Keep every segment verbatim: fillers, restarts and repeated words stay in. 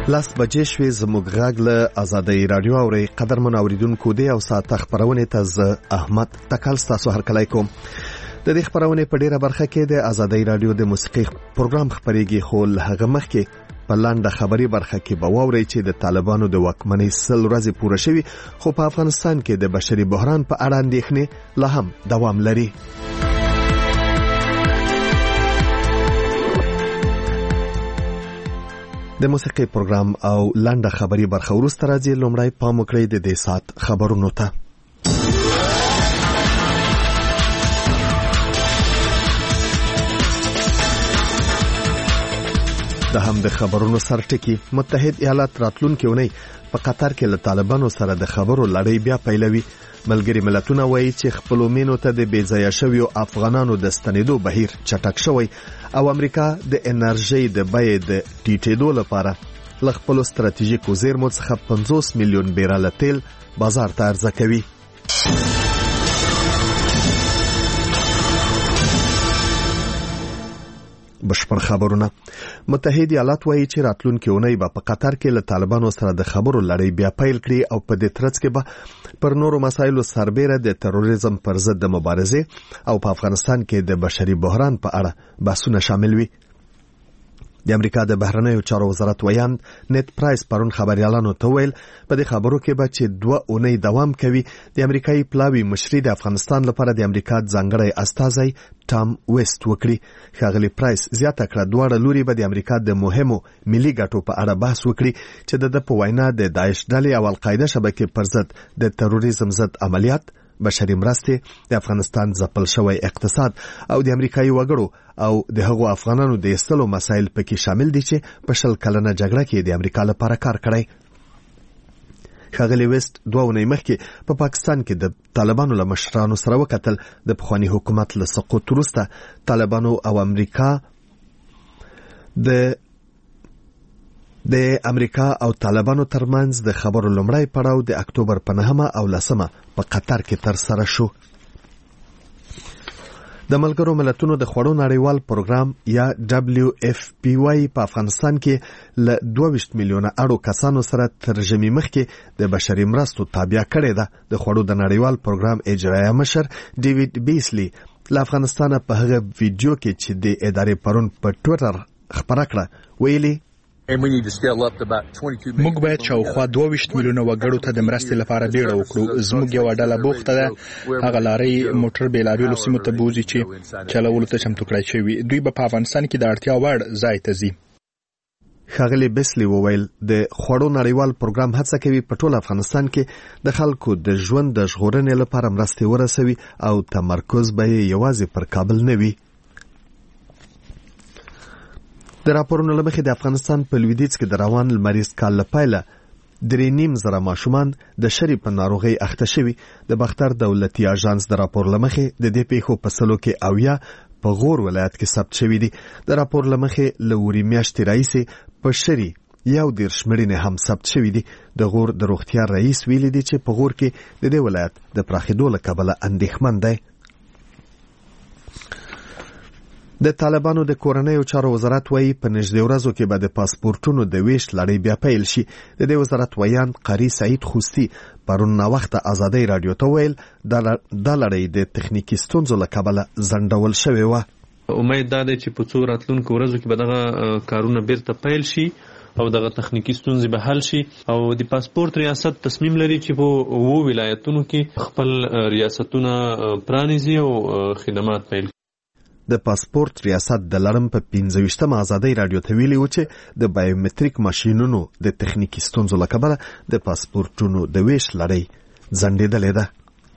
لاس بجې شوې زموږ غږ له آزادۍ رادیو اوري قدرمن اوریدونکو دی او ساعت خبرونه تز احمد تکل تاسو هر کله کوم د دې خبرونه په ډیره برخه کې د آزادۍ رادیو د موسیقي پروګرام خبريږي خو هغه مخکې په لاندې خبري برخه کې به ووري چې د طالبانو د واکمنۍ سل ورځې پوره شوي خو په افغانستان کې د بشري بحران په اړه اندېښنې لا هم دوام لري. د موسیقي پروګرام او لاندې خبري برخه ورسته راځي. لومړی پام وکړئ د دې سات خبرونو ته. د هم د خبرونو سرټکی متحد ایالات راتلونکي ونی په قطر کې له طالبانو سره د خبرو لړۍ بیا پیلوي. ملګری ملتونه وایي چې خپل مینو ته د بیځایه شویو افغانانو د ستنېدو بهیر چټک شوی او امریکا د انرژي د بیې د ټیټېدو لپاره له خپل ستراتیژیکو زیرمو څخه پنځوس میلیون بیرل تیل بازار ته عرضه کوي. بشپړ خبرونه. متحد ایالات وایي چې راتلونکي اونۍ به په قطر کې له طالبانو سره د خبرو لړۍ بیا پیل کړي او په دې ترڅ کې به پر نورو مسایلو سربېره د تروریزم پر ضد د مبارزې او په افغانستان کې د بشري بحران په اړه بحثونه شامل وي. د امریکا د بهرنیو چارو وزارت ویان نت پرایس پرون خبريالانو ته ویل په دې خبرو کې به چې دوه اونۍ دوام کوي. د امریکایي پلاوی مشري د افغانستان لپاره د امریکا ځانګړی استازی ټام ویست وکړي. ښاغلي پرایس زیاته کړه دواړه لوري به د امریکا د مهمو ملي ګټو په اړه بحث وکړي چې د په وینا د داعش ډلې او القاعده شبکې پر ضد د تروریزم ضد عملیات، بشري مرستې، د افغانستان ځپل شوی اقتصاد او د امریکایي وګړو او د هغو افغانانو د ایستلو مسایل پکې شامل دي چې په شل کلنه جګړه کې د امریکا لپاره کار کړی. ښاغلي ویست دوه اونۍ مخکې په پا پاکستان کې د طالبانو له مشرانو سره وکتل. د پخواني حکومت له سقوط وروسته طالبانو او امریکا د د امریکا او طالبانو ترمنځ د خبرو لومړی پړاو د اکتوبر په نهمه او لسمه په قطر کې تر سره شو. د ملګرو ملتونو د خوړو نړیوال پروګرام یا دبلیو اف پی واي په افغانستان کې له دوه ویشت میلیونه اړو کسانو سره ترجمه مخکې د بشري مرستو تابع کړې ده. د خوړو د نړیوال پروګرام اجرایه مشر ډیوډ بیسلی له افغانستان په هغه ویډیو کې چې د ادارې پرون په ټوئیټر خبره کړه ویلي موږ باید شاوخوا دوه ویشت میلیونه وګړو ته د مرستې لپاره بیړه وکړو. زموږ یو ډله بوخته ده، هغه لارې موټر بیلابیلو سیمو ته بوزي چې چلولو ته چمتو کړای شوي. دوی به په افغانستان کې د اړتیا وړ ځای ته ځي. ښاغلي بیسلی وویل د خوړو نړیوال پروګرام هڅه کوي په ټول افغانستان کې د خلکو د ژوند د ژغورنې لپاره مرستې ورسوي او تمرکز به یې یوازې پر کابل نه وي. د راپورونو له مخې د افغانستان په لویدیځ کې د روان لمریز کال له پیله درې نیم زره ماشومان د شری په ناروغۍ اخته شوي. د بختر دولتي اژانس د راپور له مخې د دې پیښو په سلو کې اویا په غور ولایت کې ثبت شوي دي. د راپور له مخې له وری میاشتې راهیسې په شری یو دېرش مړینې هم ثبت شوي دي. د غور د روغتیا رئیس ویلي دي چې په غور کې د دې ولایت د پراخېدو له کبله اندېښمن دی. د طالبانو د کورنیو چارو وزارت وایي په نږدې ورځو کې به د پاسپورټونو د ویش لړۍ بیا پیل شي. د دې وزارت ویان قاری سعید خوستی پرون ناوخته آزادۍ رادیو ته ویل دا لړۍ د تخنیکي ستونزو له کبله ځنډول شوې وه. امید دا دی چې په څو راتلونکو ورځو کې به دغه کارونه بیرته پیل شي او دغه تخنیکی ستونزې به حل شي. او د پاسپورت ریاست تصمیم لري چې په وو ولایتونو کې خپل ریاستونه پرانیزي او خدمات پیل. د پاسپورت ریاست د لړم په پنځه ویشتمه آزادۍ رادیو ته ویلي و چې د بایومتریک ماشینونو د تخنیکی ستونزو له کبله د پاسپورټونو د ویش لړۍ ځنډېدلې ده.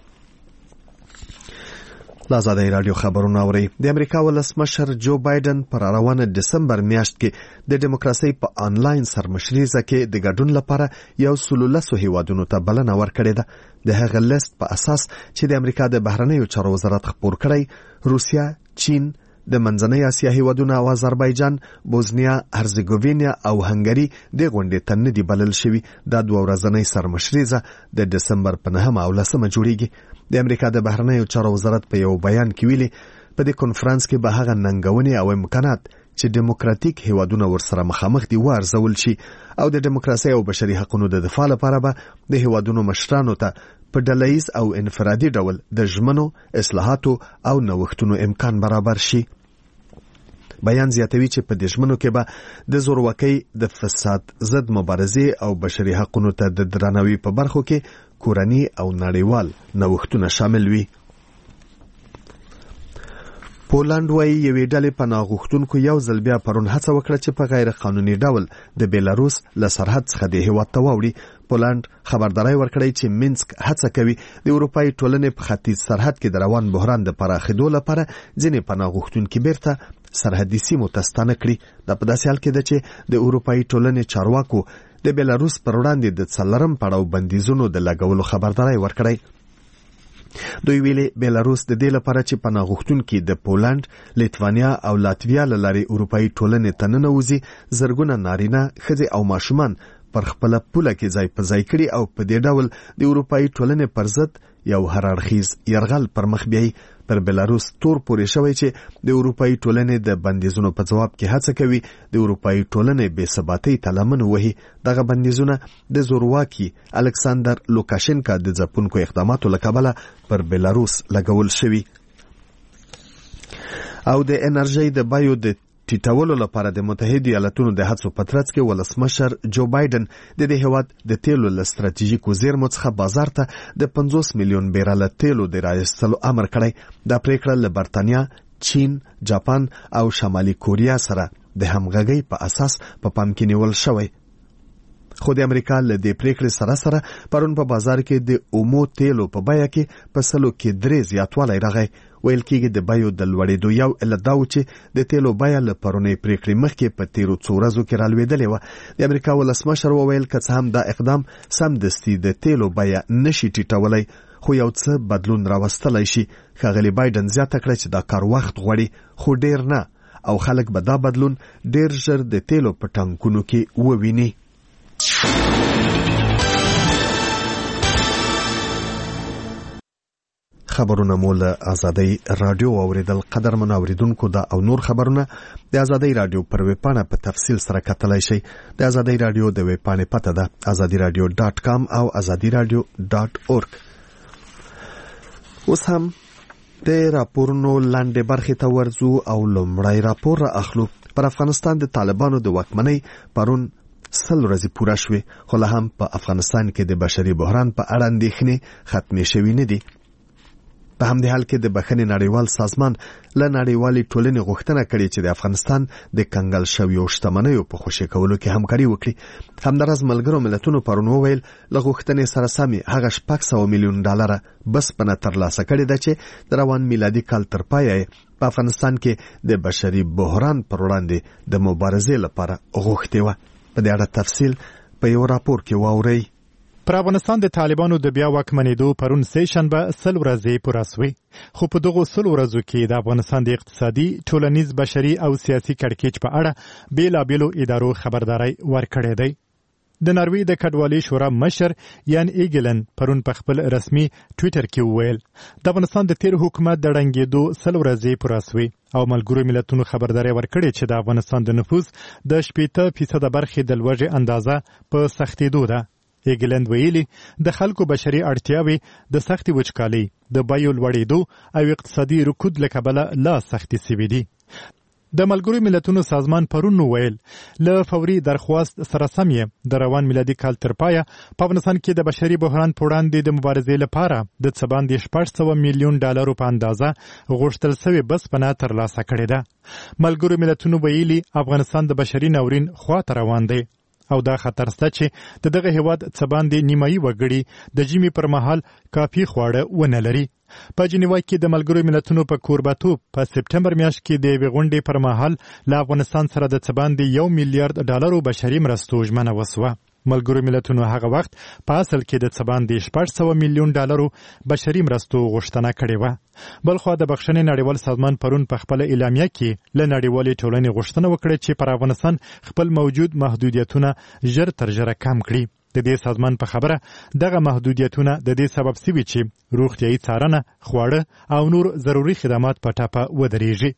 له آزادۍ رادیو خبرونه اورئ. د امریکا ولسمشر جو بایدن پر روانه دسمبر میاشت کې د دیموکراسۍ په آنلاین سرمشریزه کې د ګډون لپاره یو سلو لسو هیوادونو ته بلنه ورکړې ده. د هغه لیست په اساس چې د امریکا د بهرنیو چارو وزارت خپور کړی، روسیا، چین، د منځنۍ اسیا هیوادونه او آذربایجان، بوزنیا، هرزګوینیا او هنګری د غونډې ته نه دي بلل شوي. دا دوه ورځنۍ سرمشریزه د دسمبر په نهمه او لسمه جوړیږي. د امریکا د بهرنیو چارو وزارت په یو بیان کې ویلي په دې کنفرانس کې به هغه ننګونې او امکانات چې دیموکراتیک هیوادونه ورسره مخامخ دي وارزول شي او د دیموکراسي او بشري حقوقو د دفاع لپاره به د هیوادونو مشرانو ته په ډلهییز او انفرادي ډول د ژمنو اصلاحاتو او نوښتونو امکان برابر شي. بیان زیاتوي چې په دې ژمنو کې به د زورواکۍ د فساد ضد مبارزې او بشري حقوقو ته د درناوي په برخو کې کورني او نړیوال نوښتونه شامل وي. پولند وايي یوې ډلې پناه غوښتونکو یو ځل بیا پرون هڅه وکړه چې په غیر قانوني ډول د بیلاروس له سرحد څخه د هیواد ته واوړي. پولند خبرداري ورکړې چې مینسک هڅه کوي د اروپایي ټولنې په ختیځ سرحد کې د روان بحران د پراخېدو لپاره ځینې پناه غوښتونکي بیرته سرحدي سیمو ته ستانه کړي. دا په داسې حال کې ده چې د اروپایي ټولنې چارواکو د بیلاروس پر وړاندې د څلورم پړاو بندیزونو د لګولو خبرداري ورکړې. دوی ویلي بیلاروس د دې لپاره چې پناه غوښتونکي د پولند، لیتوانیا او لاتویا له لارې اروپایي ټولنې ته ننوځي زرګونه نارینه، ښځې او ماشومان پر خپله پوله کې ځای په ځای کړي او په دې ډول د اروپایي ټولنې پر ضد یو هراړخیز یرغل پر مخ بیایي. پر بیلاروس تور پورې شوی چې د اروپایي ټولنې د بندیزونو په جواب کې هڅه کوي د اروپایي ټولنې بې ثباتۍ ته لمن ووهي. دغه بندیزونه د زورواکي الکساندر لوکاشنکا د ځپونکو اقداماتو له کبله پر بیلاروس لګول شوي. او د انرژۍ د بیو د ټیټولو لپاره د متحده ایالاتونو د هڅو په ترڅ کې ولسمشر جو بایدن د دې هیواد د تیلو له ستراتیژیکو زیرمو څخه بازار ته د پنځوس میلیون بیرله تیلو د راایستلو امر کړی. دا پریکړه له برتانیا، چین، جاپان او شمالي کوریا سره د همغږۍ په اساس په پام کې نیول شوی. خو د امریکا له دې پریکړې سره سره پرون په بازار کې د اومو تیلو په بیه کې په سلو کې درې زیاتوالی راغی. ویل کېږي د بیو د لوړېدو یو علت دا و چې د تیلو بیه له پرونۍ پریکړې مخکې په تیرو څو ورځو کې رالوېدلې وه. د امریکا ولسمشر وویل که څه هم دا اقدام سمدستي د تیلو بیه نشي ټیټولی خو یو څه بدلون راوستلی شي. ښاغلي بایدن زیاته کړه چې دا کار وخت غواړي خو ډیر نه او خلک به دا بدلون ډیر ژر د تیلو په ټانکونو کې وویني. خبرونه مو له آزادۍ رادیو اوریدل. قدرمنو اوریدونکو دا او نور خبرونه د آزادۍ رادیو پر ویبپاڼه په تفصیل سره کتلای شئ. د آزادۍ رادیو د ویبپاڼې پته ده ازادي رادیو ډاټ کام او ازادي رادیو ډاټ اورګ. اوس هم د راپورونو لاندې برخې ته ورځو او لومړی راپور را اخلو. پر افغانستان د طالبانو د واکمنۍ پرون سل ورځې پوره شوې خو لا هم په افغانستان کې د بشري بحران په اړه اندېښنې ختمې شوې نه دي. په همدې حال کې د بخښنې نړیوال سازمان له نړیوالې ټولنې غوښتنه کړې چې د افغانستان د کنګل شویو شتمنیو په خوشي کولو کې همکاري وکړي. همداراز ملګرو ملتونو پرون وویل له غوښتنې سره سمې هغه شپږ سوه میلیون ډالره بسپنه ترلاسه کړې ده چې د روان میلادي کال تر پایه په افغانستان کې د بشري بحران پر وړاندې د مبارزې لپاره غوښتې وه. په دې اړه تفصیل په یو راپور کې واورئ. پر افغانستان د طالبانو د بیا واکمنېدو پرون سه شنبه سل ورځې پوره شوې خو په دغو سل ورځو کې د افغانستان د اقتصادي، ټولنیز، بشري او سیاسي کړکېچ په اړه بیلابیلو ادارو خبرداري ورکړې دی. د ناروې د کډوالۍ شورا مشر یان ایګلن پرون په خپل رسمي ټویټر کې وویل د افغانستان د تیر حکومت د ړنګېدو سل ورځې پوره شوې او ملګرو ملتونو خبرداري ورکړې چې د افغانستان د نفوس د شپېته فیصده برخې د لوږې اندازه په سختېدو ده. ایګلند ویلي د خلکو بشري اړتیاوې د سختې وچکالۍ، د بیو لوړېدو او اقتصادي رکود له کبله لا سختې سوي دي. د ملګرو ملتونو سازمان پرون ویل له فوري درخواست سره سم یې د روان میلادي کال تر پایه په افغانستان کې د بشري بحران په وړاندې د مبارزې لپاره د څه باندې شپږ سوه میلیون ډالرو په اندازه غوښتل سوې بسپنه ترلاسه کړې ده. ملګرو ملتونو ویلي افغانستان د بشري ناورین خواته روان دی او دا خطر شته چې د دغه هیواد څه باندې نیمایي وګړي د ژمي پر مهال کافي خواړه ونه لري. په جنیوا کې د ملګرو ملتونو په کوربه‌توب په سپټمبر میاشت کې د یوې غونډې پر مهال له افغانستان سره د څه باندې یو میلیارډ ډالرو بشري مرستو ژمنه وسوه. ملګرو ملتونو هغه وخت په اصل کې د څه باندې شپږ سوه میلیون ډالرو بشري مرستو غوښتنه کړې وه. بلخوا د بخښنې نړیوال سازمان پرون په خپله اعلامیه کې له نړیوالې ټولنې غوښتنه وکړه چې پر افغانستان خپل موجود محدودیتونه ژر تر ژره کم کړي. د دې سازمان په خبره دغه محدودیتونه د دې سبب سوي چې روغتیایي څارنه، خواړه او نور ضروري خدمات په ټاپه ودرېږي.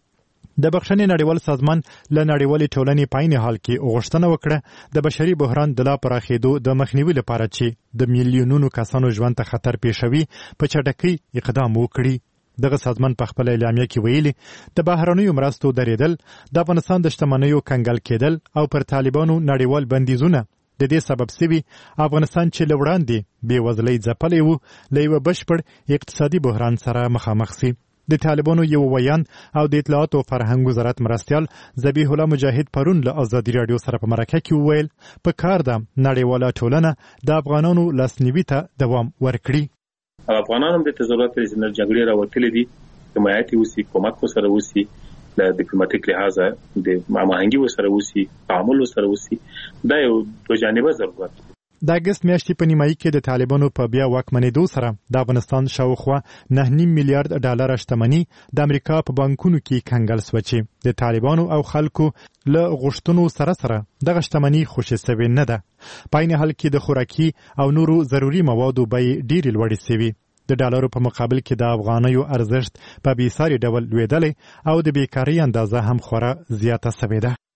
د بخښنې نړیوال سازمان له نړیوالې ټولنې په عین حال کې غوښتنه وکړه د بشري بحران د لا پراخېدو د مخنیوي لپاره چې د میلیونونو کسانو ژوند ته خطر پیښوي په چټکۍ اقدام وکړي. دغه سازمان په خپل اعلامیه کې ویلي د بهرنیو مرستو درېدل، د افغانستان د شتمنیو کنګل کېدل او پر طالبانو نړیوال بندیزونه د دې سبب سوي افغانستان چې له وړاندې بېوزلۍ ځپلی و له یوه بشپړ اقتصادي بحران سره مخامخ سي. د طالبانو یو ویان او د اطلاعات او فرهنګ وزارت مرستیال ذبیح الله مجاهد پرون له ازادي راډیو سره په مرکه کې وویل په کار ده نړیواله ټولنه د افغانانو لاسنیوي ته دوام ورکړي. افغانانو هم د ضرورت لري چې جګړې راوتلې دي، حمایت وسی، کومک وسره وسی، د ډیپلوماټیک لحاظه د هماهنګي وسره وسی، تعامل وسره وسی. دا یو دوه جانبه ضرورت دی. د اګست میاشتې په نیمایي کې د طالبانو په بیا واکمنېدو سره د افغانستان شاوخوا نه نیم میلیارډ ډالر شتمني د امریکا په بانکونو کې کنګل سوه چې د طالبانو او خلکو له غوښتنو سره سره دغه شتمني خوشې سوې نه ده. په عین حال کې د خوراکي او نورو ضروري موادو بیې ډېرې لوړې سوي. د ډالرو په مقابل کې د افغانیو ارزښت په بېساري ډول لوېدلی او د بیکارۍ اندازه هم خورا زیاته سوې ده.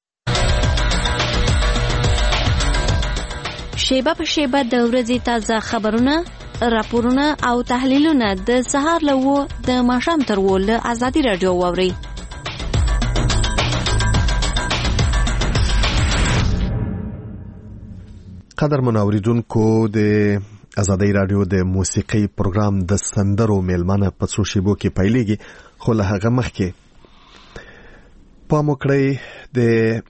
شیبه په شیبه د ورځې تازه خبرونه، راپورونه او تحلیلونه د سهار له وو د ماښام تر وو له ازادي راډیو واورئ. قدر منوریدونکو د ازادي راډیو د موسیقي پروګرام د سندرو میلمانه په څو شیبو کې پیلېږي، خو له هغه مخکې پام وکړئ د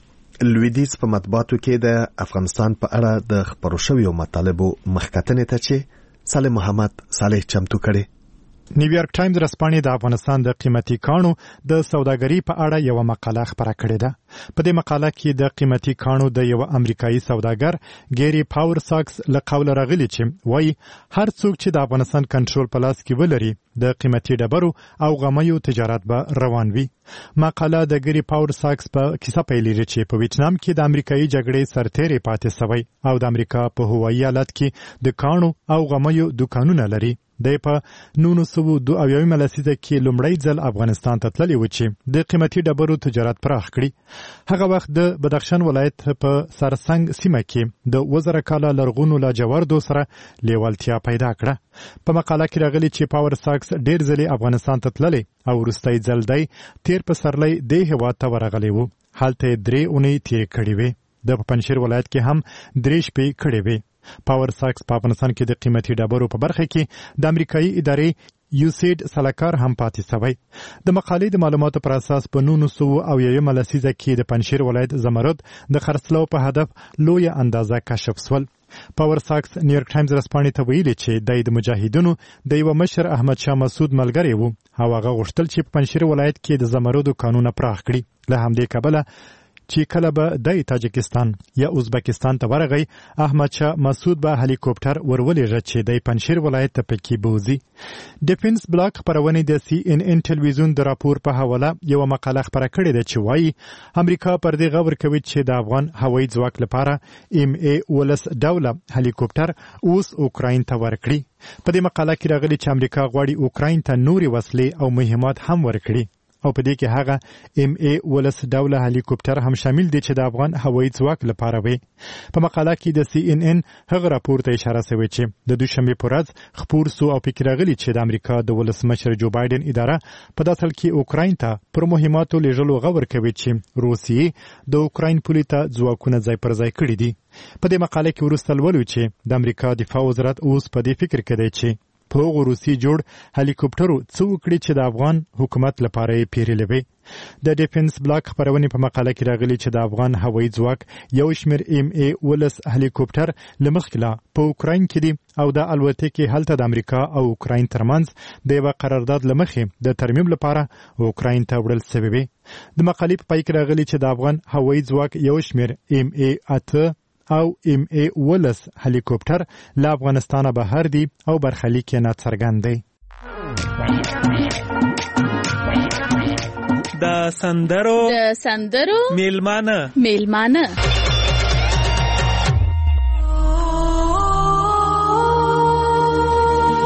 لویدیز په مطبوعاتو کې د افغانستان په اړه د خپرو شویو مطالبو مخکتنې ته چې صالح محمد صالح چمتو کړي. نیویارک ټایمز رسپانې د افغانستان د قیمتي کانو د سوداګرۍ په اړه یو مقاله خپره کړې ده. په دې مقاله کې د قیمتي کانو د یو امریکایي سوداګر ګيري پاور ساکس له قوله راغلي چې وایي هر څوک چې د افغانستان کنټرول په لاس کې ولري د قیمتي ډبرو او غمیو تجارت به روان وي. مقاله د ګيري پاور ساکس په کیسه پیلېږي چې په ویتنام کې د امریکایي جګړې سرتېری پاتې سوی او د امریکا په هوایي ایالت کې د کانو او غمیو دکانونه لري. د په نونو سوو دو اویاومه لسیزه کې لومړی ځل افغانستان ته تللی و چې د قیمتي ډبرو تجارت پراخ کړي. هغه وخت د بدخشان ولایت په سرسنګ سیمه کې د وزره کاله لرغونو لاجوردو سره لیوالتیا پیدا کړه. په مقاله کې راغلي چې پاور ساکس ډېر ځلې افغانستان ته تللی او وروستی ځل دی تیر پسرلی دې هېواد ته ورغلی و. هلته درې اونۍ تېرې کړې وې. د پنجشیر ولایت کې هم درې شپې کړې وې. پاور ساکس په افغانستان کې د قیمتي ډبرو په برخه کې د امریکایي ادارې یوسیډ سلاکار هم پاتې سوی. د مقالې د معلوماتو پر اساس په نولس سوه اویایم لسیزه کې د پنجشیر ولایت زمرد د خرڅلاو په هدف لویه اندازه کشف سول. پاور ساکس نیویارک ټایمز رسپانې ته ویلي چې د مجاهدینو د یو مشر احمد شاه مسعود ملګری و او هغه غوښتل چې په پنجشیر ولایت کې د زمردو کانونه پراخ کړي. له همدې کبله چې کله به د تاجکستان یا ازبکستان ته ورغی احمد شاه مسعود به هلیکوپټر ورولېږه چې د پنجشیر ولایت ته پکې بوزي. ډیفنس بلاک خپرونې د سی ان ان ټلویزیون د راپور په حواله یو مقاله خپره کړې ده چې وایي امریکا پر دې غور کوي چې د افغان هوایي ځواک لپاره ام ای ولس ډوله هلیکوپټر اوس اوکراین ته ورکړي. په دې مقاله کې راغلي چې امریکا غواړي اوکراین ته نوري وسلې او مهمات هم ورکړي او په دې کې هغه ام ای ولس ډوله هلیکوپټر هم شامل دي چې د افغان هوایي ځواک لپاره وي. په مقاله کې د سی ان ان هغه راپور ته اشاره شوې چې د دوشنبه په ورځ خپور سو او فکر راغلي چې د امریکا د ولسمشر جو بایدن اداره په داسل کې اوکراین ته پر مهماتو لېږلو غور کوي چې روسیې د اوکراین پولې ته ځواکونه ځای پر ځای کړي دي. په دې مقاله کې وروسته لولو چې د امریکا دفاع وزارت اوس په دې فکر کې دی چې په هغو روسي جوړ هلیکوپټرو څه وکړي چې د افغان حکومت لپاره یې پیرلې وي. د ډیفنس بلاک خپرونې په مقاله کې راغلي چې د افغان هوایي ځواک یو شمېر ام ای ولس هلیکوپټر له مخکې لا په اوکراین کې دي او د الوتکې هلته د امریکا او اوکراین ترمنځ د یوه قرارداد له مخې د ترمیم لپاره اوکراین ته وړل سوي وي. د مقالې په پای کې راغلي چې د افغان هوایي ځواک یو شمېر ام ای اته او ام ای ولس هلیکوپټر له افغانستانه بهر دي او برخلیک یې ناڅرګند دی. د سندرو د سندرو میلمانه میلمانه